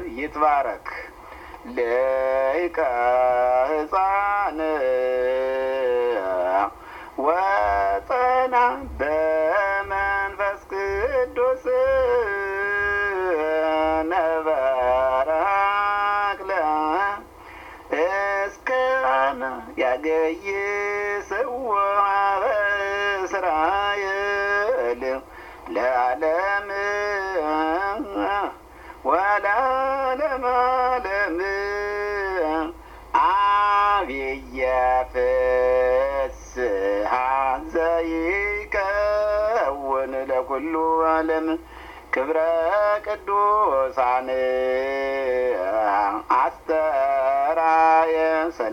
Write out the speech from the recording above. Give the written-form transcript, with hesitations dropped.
ይትባረክ ሊቀ ሕፃን ወጸና በመንፈስ ቅዱስ ነበራክለ እስከነ ያገይስዎ በእስራኤል ለዓለም ወለዓለመ ዓለም አብየ ፍስሐ ዘይከውን ለኩሉ ዓለም ክብረ ቅዱሳን አስተራየ